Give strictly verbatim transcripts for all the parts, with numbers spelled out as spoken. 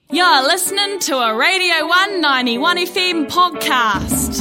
You're listening to a Radio one ninety-one F M podcast.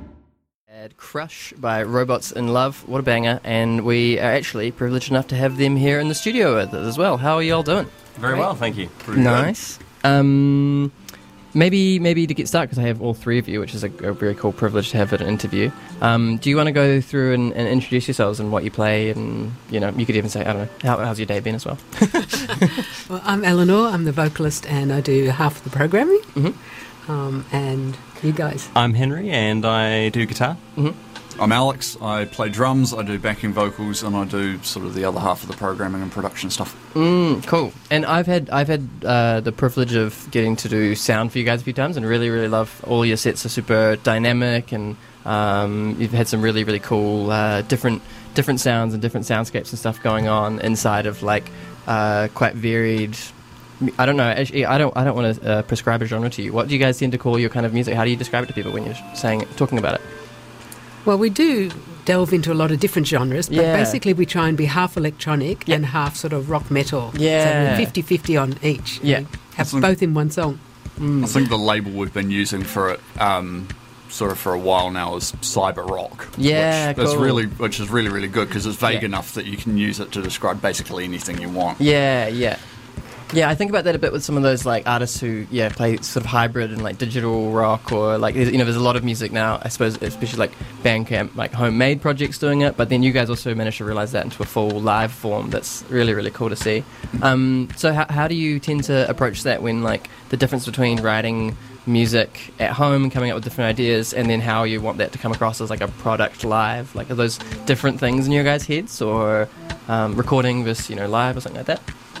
Crush by Robots in Love. What a banger. And we are actually privileged enough to have them here in the studio with us as well. How are you all doing? Very well, thank you. Pretty nice. Um, maybe maybe to get started, because I have all three of you, which is a, a very cool privilege to have at an interview. Um, do you want to go through and, and introduce yourselves and what you play? And, you know, you could even say, I don't know, how, how's your day been as well? Well, I'm Eleanor. I'm the vocalist and I do half of the programming. Mm-hmm. Um, and you guys? I'm Henry and I do guitar. Mm-hmm. I'm Alex. I play drums, I do backing vocals, and I do sort of the other half of the programming and production stuff. Mm, cool. And I've had I've had uh, the privilege of getting to do sound for you guys a few times, and really really love all your sets are super dynamic, and um, you've had some really really cool uh, different different sounds and different soundscapes and stuff going on inside of like uh, quite varied. I don't know. Actually, I don't. I don't want to uh, prescribe a genre to you. What do you guys tend to call your kind of music? How do you describe it to people when you're saying talking about it? Well, we do delve into a lot of different genres, but Yeah. basically we try and be half electronic Yep. and half sort of rock metal. Yeah. So we're fifty-fifty on each. Yeah. We have Awesome. both in one song. I think the label we've been using for it, um, sort of for a while now, is cyber rock. Yeah, which, that's cool. really, which is really, really good because it's vague Yeah. enough that you can use it to describe basically anything you want. Yeah, yeah. Yeah, I think about that a bit with some of those like artists who, yeah, play sort of hybrid and like digital rock, or like, you know, there's a lot of music now, I suppose, especially like Bandcamp, like homemade projects doing it, but then you guys also managed to realize that into a full live form. That's really, really cool to see. Um, so how, how do you tend to approach that when like the difference between writing music at home and coming up with different ideas, and then how you want that to come across as like a product live? Like, are those different things in your guys' heads, or um, recording versus, you know, live or something like that?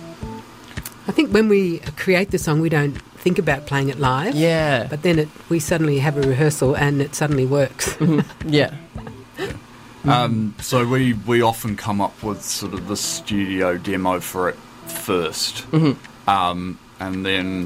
I think when we create the song, we don't think about playing it live. Yeah. But then it, we suddenly have a rehearsal and it suddenly works. Yeah. Um, so we, we often come up with sort of the studio demo for it first, Mm-hmm. um, and then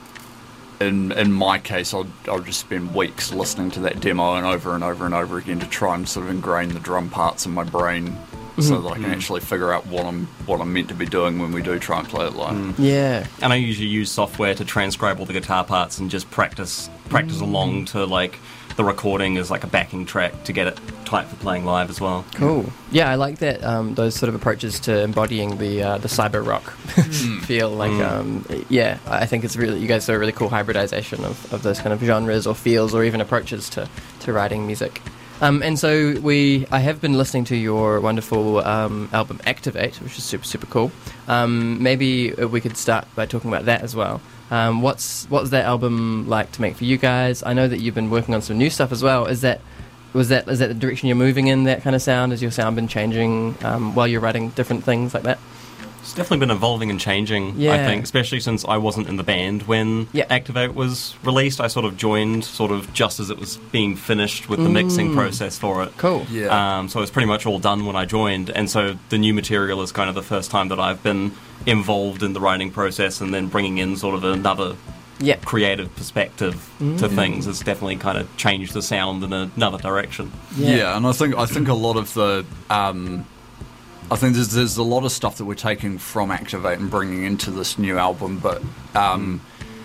in in my case, I'll I'll just spend weeks listening to that demo and over and over and over again to try and sort of ingrain the drum parts in my brain, so that I can actually figure out what I'm what I'm meant to be doing when we do try and play it live. Yeah. And I usually use software to transcribe all the guitar parts and just practice practice along to like the recording as like a backing track to get it tight for playing live as well. Cool. Yeah, I like that. Um, those sort of approaches to embodying the uh, the cyber rock feel. Like, um, yeah, I think it's really, you guys do a really cool hybridization of, of those kind of genres or feels or even approaches to, to writing music. Um, and so we, I have been listening to your wonderful um, album Activate, which is super super cool. Um, maybe we could start by talking about that as well. Um, what's what's that album like to make for you guys? I know that you've been working on some new stuff as well. Is that was that is that the direction you're moving in? That kind of sound? Has your sound been changing um, while you're writing different things like that? It's definitely been evolving and changing, Yeah. I think, especially since I wasn't in the band when Yeah. Activate was released. I sort of joined sort of just as it was being finished with the mixing process for it. Cool. Yeah. Um, so it was pretty much all done when I joined, and so the new material is kind of the first time that I've been involved in the writing process, and then bringing in sort of another Yeah. creative perspective to things has definitely kind of changed the sound in another direction. Yeah. Yeah. and I think I think a lot of the um, I think there's there's a lot of stuff that we're taking from Activate and bringing into this new album, but um,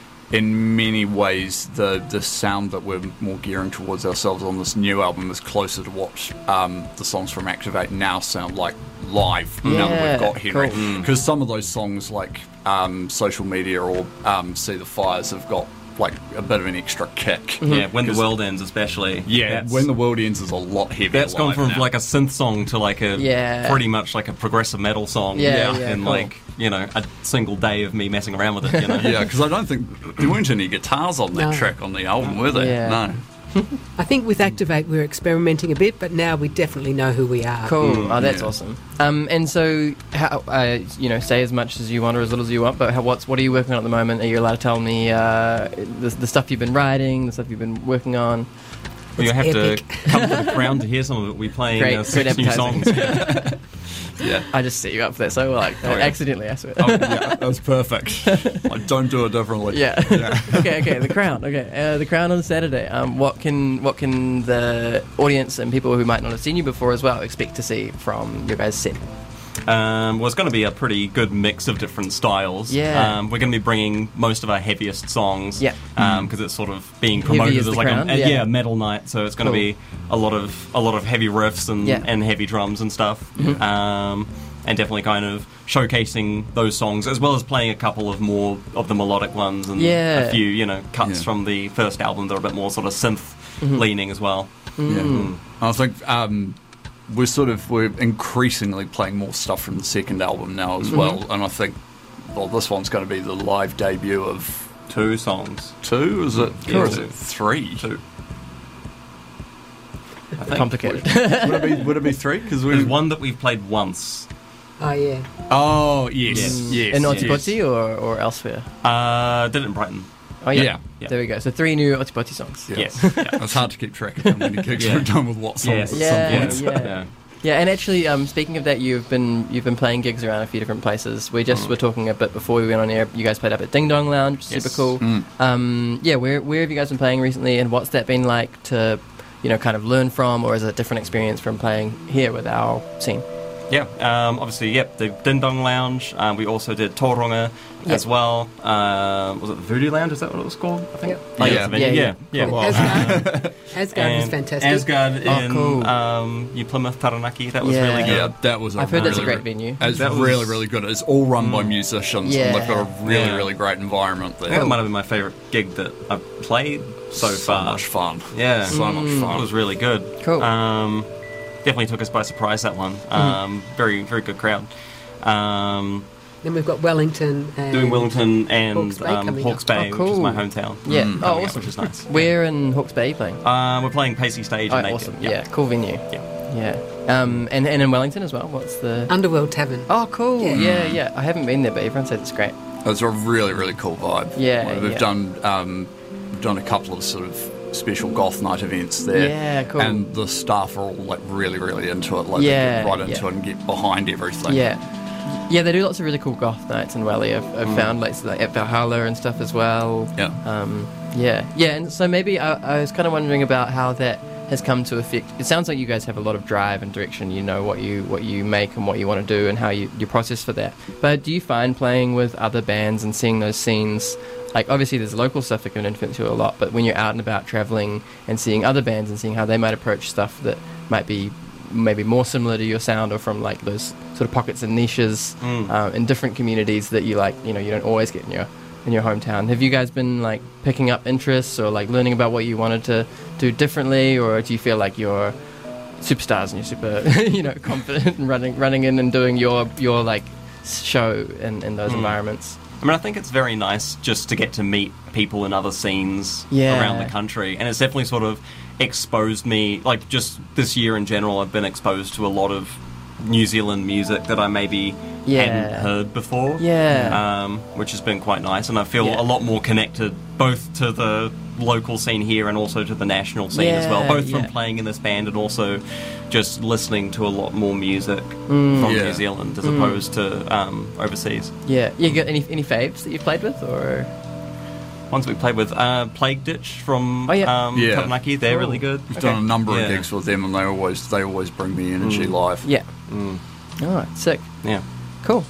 in many ways the the sound that we're more gearing towards ourselves on this new album is closer to what um, the songs from Activate now sound like live, now that Yeah, we've got Henry. cool. Because some of those songs like um, Social Media or um, See the Fires have got like a bit of an extra kick. Yeah, When the 'Cause- World Ends especially. Yeah, that's- When the World Ends is a lot heavier. That's gone live from now. like a synth song to like a Yeah. pretty much like a progressive metal song. Yeah, yeah, in cool. like, you know, a single day of me messing around with it, you know. Yeah, because I don't think there weren't any guitars on that No. track on the album, were there? Yeah. No. I think with Activate we're experimenting a bit, but now we definitely know who we are. Cool. Oh, that's yeah. awesome. Um, and so, how, uh, you know, say as much as you want or as little as you want, but how, what's what are you working on at the moment? Are you allowed to tell me uh, the, the stuff you've been writing, the stuff you've been working on? Well, you have epic. to come to the Crown to hear some of it. We're playing Great, uh, great six new advertising. songs. Yeah. Yeah. I just set you up for that so like Oh, yeah. accidentally, I swear. Oh, yeah, that was perfect. I don't do it differently. Yeah. okay. Okay. The Crown. Okay. Uh, the Crown on Saturday. Um, what can what can the audience and people who might not have seen you before as well expect to see from your guys' set? Um, well, it's going to be a pretty good mix of different styles. Yeah. Um, we're going to be bringing most of our heaviest songs. Yeah. Because it's sort of being Heavy promoted is as the like crown, a, a- yeah. yeah. metal night. So it's going to Cool. be a lot of a lot of heavy riffs and, Yeah. and heavy drums and stuff. Mhm. Um, and definitely kind of showcasing those songs, as well as playing a couple of more of the melodic ones and Yeah. a few, you know, cuts Yeah. from the first album that are a bit more sort of synth Mhm. leaning as well. Mm. Yeah. I think um, we're sort of we're increasingly playing more stuff from the second album now as Mhm. well, and I think well, this one's going to be the live debut of Two songs. two. Is it? Yeah, or is two. it three? Two. I think. Complicated. Would it be? Would it be three? Because we. There's one that we've played once. Oh, yeah. Oh yes, Yes. yes. In yes. Otipoti or, or elsewhere? Uh, did it in Brighton. Oh, yeah. Yeah. Yeah. There we go. So three new Otipoti songs. Yeah. Yes. Yeah. It's hard to keep track of how many gigs Yeah. we've done with what songs Yes. at Yeah, some yeah. point. yeah. Yeah, and actually, um, speaking of that, you've been you've been playing gigs around a few different places. We just Mm. were talking a bit before we went on air. You guys played up at Ding Dong Lounge, which is Yes. super cool. Mm. Um, yeah, where where have you guys been playing recently, and what's that been like to, you know, kind of learn from, or is it a different experience from playing here with our scene? Yeah, um, obviously, yep, the Ding Dong Lounge. Um, we also did Tauranga Yeah. as well. Uh, was it the Voodoo Lounge? Is that what it was called? I think. Yep. Oh, Yeah. yeah, the venue. Yeah, yeah, yeah. yeah. Cool. Well, Asgard, Asgard was and fantastic. Asgard Oh, in cool. um, New Plymouth, Taranaki. That was Yeah. really good. Yeah, that was. A I've heard really, that's a great venue. It's That was- really, really good. It's all run by Mm. musicians, Yeah. and they've got a really, Yeah. really great environment I there. think it might have been my favourite gig that I've played so, so far. much fun. Yeah, So much Mm. fun. It was really good. Cool. Um, definitely took us by surprise, that one. Um, very, very good crowd. Um, Then we've got Wellington and doing Wellington and Hawke's Bay um, coming Hawke's up. Bay, Oh, which is cool. my hometown. Yeah. Mm. Oh, Coming up, awesome. which is nice. Where in Hawke's Bay are you playing? Um, we're playing Pacey Stage Oh, in Napier. awesome. Yeah, cool venue. Yeah. Yeah. Um, and, and in Wellington as well. What's the? Underworld Tavern. Oh, cool. Yeah. Yeah, yeah. I haven't been there, but everyone says it's great. It's a really, really cool vibe. Yeah, Like, we've yeah. done um, we've done a couple of sort of special goth night events there. Yeah, cool. And the staff are all like really, really into it. Like Yeah, they get right into yeah. it and get behind everything. Yeah. Yeah, they do lots of really cool goth nights in Welly. I've, I've Mm. found like, like at Valhalla and stuff as well. Yeah. Um, yeah, yeah, and so maybe I, I was kind of wondering about how that has come to affect. It sounds like you guys have a lot of drive and direction. You know what you what you make and what you want to do and how you your process for that. But do you find playing with other bands and seeing those scenes? Like obviously there's local stuff that can influence you a lot, but when you're out and about traveling and seeing other bands and seeing how they might approach stuff that might be maybe more similar to your sound or from like those sort of pockets and niches Mm. um, in different communities that you like, you know, you don't always get in your in your hometown. Have you guys been like picking up interests or like learning about what you wanted to do differently, or do you feel like you're superstars and you're super, you know, confident and running running in and doing your your like show in, in those Mm. environments? I mean, I think it's very nice just to get to meet people in other scenes Yeah. around the country, and it's definitely sort of exposed me. Like just this year in general, I've been exposed to a lot of New Zealand music that I maybe Yeah. hadn't heard before. Yeah. um, which has been quite nice, and I feel Yeah. a lot more connected both to the local scene here and also to the national scene as well. Yeah, Both from yeah. playing in this band and also just listening to a lot more music Mm. from Yeah. New Zealand as Mm. opposed to um, overseas. Yeah. You got any any faves that you've played with, or? Ones we played with, uh, Plague Ditch from Oh, yeah. um, Yeah. Taranaki, they're Cool. really good. We've Okay. done a number Yeah. of gigs with them, and they always they always bring the energy Mm. live. Yeah. Mm. Oh, sick. Yeah. Cool.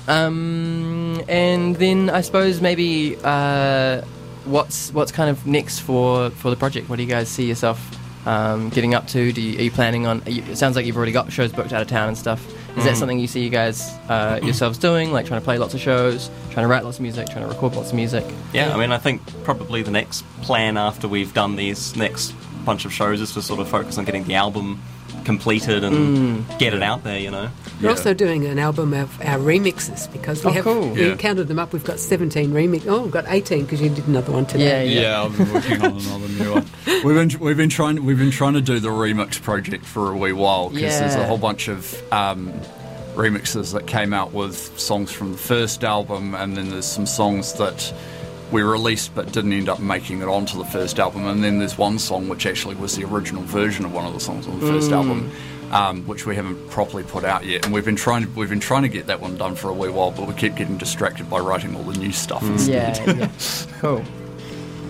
Um, and then I suppose maybe uh, what's what's kind of next for, for the project? What do you guys see yourself um, getting up to? Do you, are you planning on? Are you, it sounds like you've already got shows booked out of town and stuff. Is that Mm. something you see you guys uh, yourselves doing? Like trying to play lots of shows, trying to write lots of music, trying to record lots of music. Yeah, I mean, I think probably the next plan after we've done these next bunch of shows is to sort of focus on getting the album completed and Mm. get it out there, you know. We're Yeah. also doing an album of our remixes because we Oh, have cool. we Yeah. counted them up. We've got seventeen remix. Oh, we've got eighteen because you did another one today. Yeah, Yeah, I've been working on another new one. We've been we've been trying we've been trying to do the remix project for a wee while because there's Yeah. a whole bunch of um, remixes that came out with songs from the first album, and then there's some songs that we released but didn't end up making it onto the first album, and then there's one song which actually was the original version of one of the songs on the first Mm. album. Um, which we haven't properly put out yet, and we've been trying to we've been trying to get that one done for a wee while, but we keep getting distracted by writing all the new stuff instead. Yeah, yeah. Cool.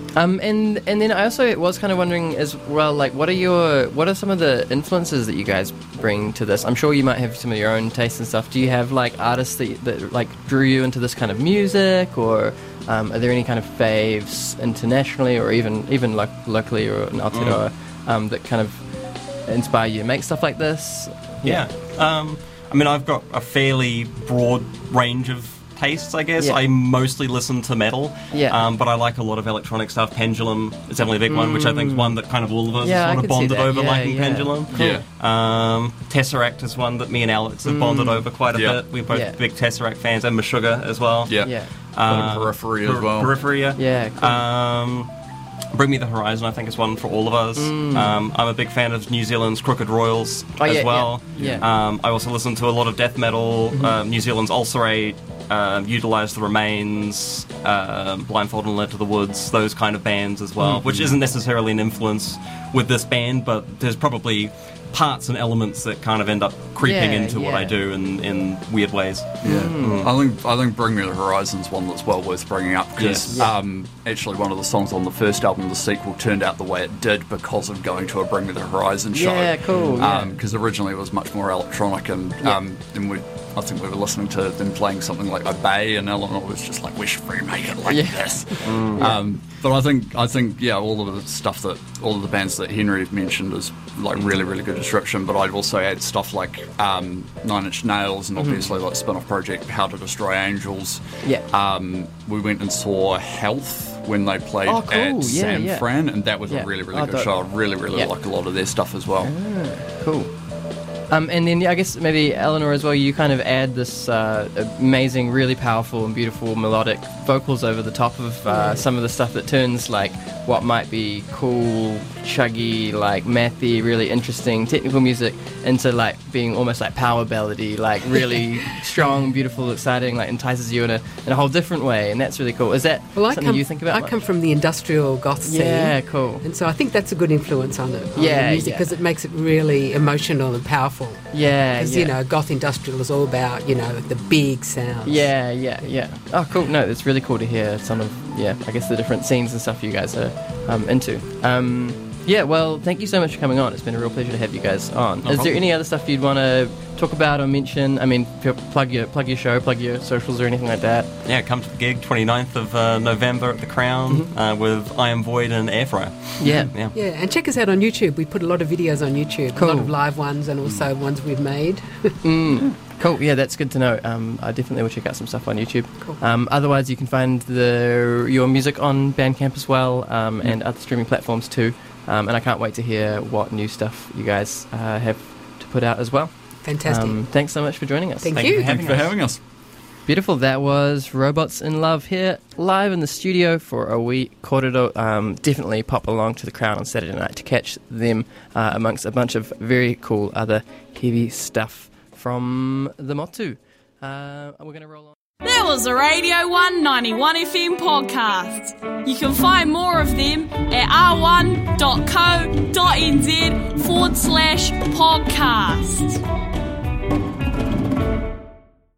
Um, and and then I also was kind of wondering as well, like, what are your what are some of the influences that you guys bring to this? I'm sure you might have some of your own tastes and stuff. Do you have like artists that that like drew you into this kind of music, or um, are there any kind of faves internationally, or even even like locally or in Aotearoa mm. um, that kind of inspire you to make stuff like this? Yeah, um, I mean, I've got a fairly broad range of tastes, I guess. Yeah. I mostly listen to metal, Yeah. um, but I like a lot of electronic stuff. Pendulum is definitely a big one, which I think is one that kind of all of us Yeah, I sort of could see bonded that. over Yeah, liking yeah. Pendulum. Cool. Yeah. Um, Tesseract is one that me and Alex have bonded over quite a Yeah. bit. We're both Yeah. big Tesseract fans, and Meshuggah as well. Yeah. Yeah. Uh, Periphery as Per- well. Periphery, yeah. Yeah, cool. Um, Bring Me the Horizon, I think, is one for all of us. Um, I'm a big fan of New Zealand's Crooked Royals Oh, as yeah, well. yeah, yeah. Um, I also listen to a lot of death metal. Um, New Zealand's Ulcerate, um, Utilise the Remains, um, Blindfold and Led to the Woods, those kind of bands as well, which isn't necessarily an influence with this band, but there's probably parts and elements that kind of end up creeping Yeah, into what yeah. I do in, in weird ways. Yeah, I think I think Bring Me the Horizon's one that's well worth bringing up because Yes. Yeah. um, actually one of the songs on the first album, the sequel, turned out the way it did because of going to a Bring Me the Horizon show. Yeah, cool, yeah. Because originally it was much more electronic, and Yeah. um, and we I think we were listening to them playing something like Obey, and Eleanor was just like, "We should remake it like Yeah. this." Um, but I think I think yeah, all of the stuff that all of the bands that Henry mentioned is like really really good description. But I'd also add stuff like um, Nine Inch Nails and obviously like spin-off project How to Destroy Angels. Yeah. Um, we went and saw Health when they played Oh, cool. at Yeah, San yeah. Fran, and that was Yeah. a really really Oh, good dope. show. I really really Yeah. like a lot of their stuff as well. Cool. Um, and then yeah, I guess maybe Eleanor as well, you kind of add this uh, amazing, really powerful and beautiful melodic vocals over the top of uh, some of the stuff that turns like what might be cool, chuggy, like mathy, really interesting technical music into like being almost like power ballady, like really strong, beautiful, exciting, like entices you in a in a whole different way, and that's really cool. Is that Well, I something come, you think about? I much? come from the industrial goth scene. Yeah, cool. And so I think that's a good influence on it, on Yeah, the music, yeah. because it makes it really emotional and powerful. Yeah, Because, yeah. you know, goth industrial is all about, you know, the big sounds. Yeah, yeah, yeah. Oh, cool. No, it's really cool to hear some of, yeah, I guess the different scenes and stuff you guys are um, into. Um, yeah, well, thank you so much for coming on. It's been a real pleasure to have you guys on. No Is there problem. any other stuff you'd want to talk about or mention? I mean, p- plug your plug your show, plug your socials or anything like that. Yeah, come to the gig twenty-ninth of uh, November at the Crown uh, with I Am Void and Airfryer. Yeah. Yeah. Yeah, and check us out on YouTube. We put a lot of videos on YouTube, Cool. a lot of live ones and also ones we've made. Mm. Cool. Yeah, that's good to know. Um, I definitely will check out some stuff on YouTube. Cool. Um, otherwise, you can find the your music on Bandcamp as well, um, and other streaming platforms too. Um, and I can't wait to hear what new stuff you guys uh, have to put out as well. Fantastic. Um, thanks so much for joining us. Thank Thank you. you for Thank you for having us. Beautiful. That was Robots in Love here live in the studio for a wee korero. Um, definitely pop along to the Crown on Saturday night to catch them uh, amongst a bunch of very cool other heavy stuff from the Motu. Uh, we're going to roll on. There was a Radio one ninety-one F M podcast. You can find more of them at r one dot co dot n z forward slash podcast.